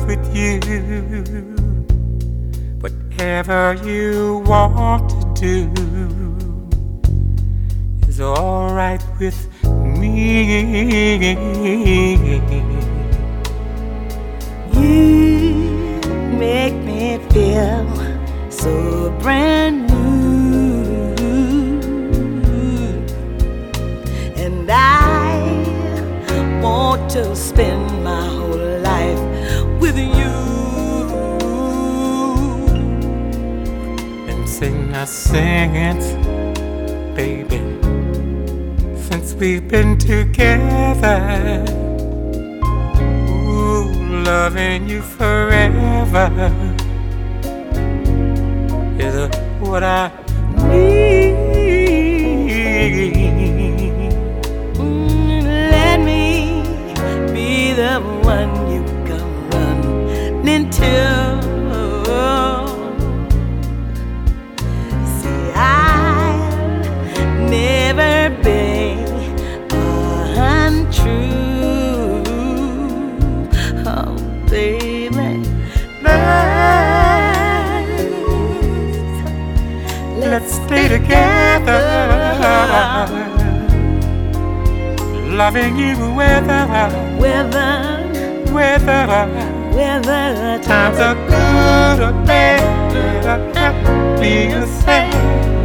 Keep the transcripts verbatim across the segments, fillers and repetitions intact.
with you. Whatever you want to do is alright with me. You make me feel so brand new, and I want to spend my whole life with you. And sing, I sing it, baby, since we've been together. Ooh, loving you forever is what I need. Mm, let me be the one you come running to. See, I'll never be untrue. Oh, baby, let's stay together, loving you weather, weather, weather, weather times are good or bad, happy or sad.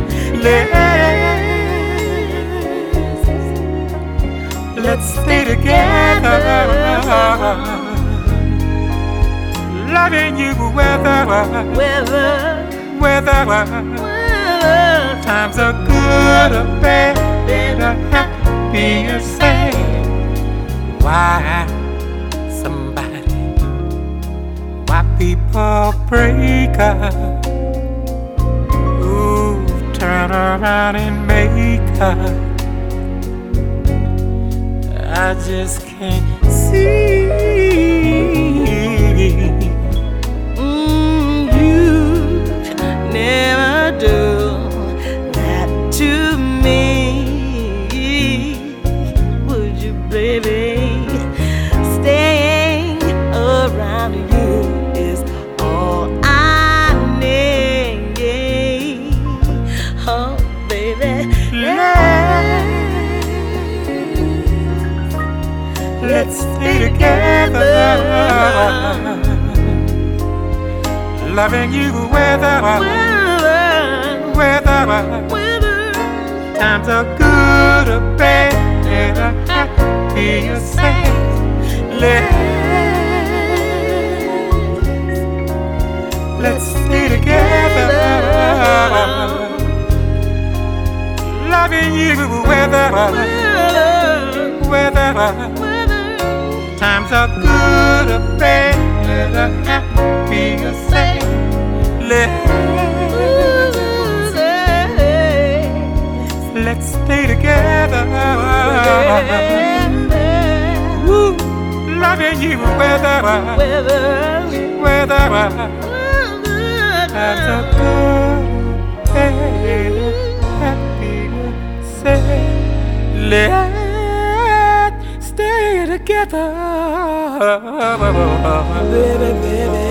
Let's, let's stay together, loving you weather, weather, weather, times are good or bad, better happy or sad. Why somebody, why people break up? Ooh, turn around and make up. I just can't see. Never do that to me, would you, baby? Staying around you is all I need. Oh, baby, let's, Let's stay together, loving you weather, weather, weather, times are good or bad, better happy or sad. Let's, let's stay together, loving you weather, weather, times are good or bad, better happy or sad. Let's, let's stay together, Woo, loving you weather, weather, times are good, better happy or sad. Let's stay together, baby, baby.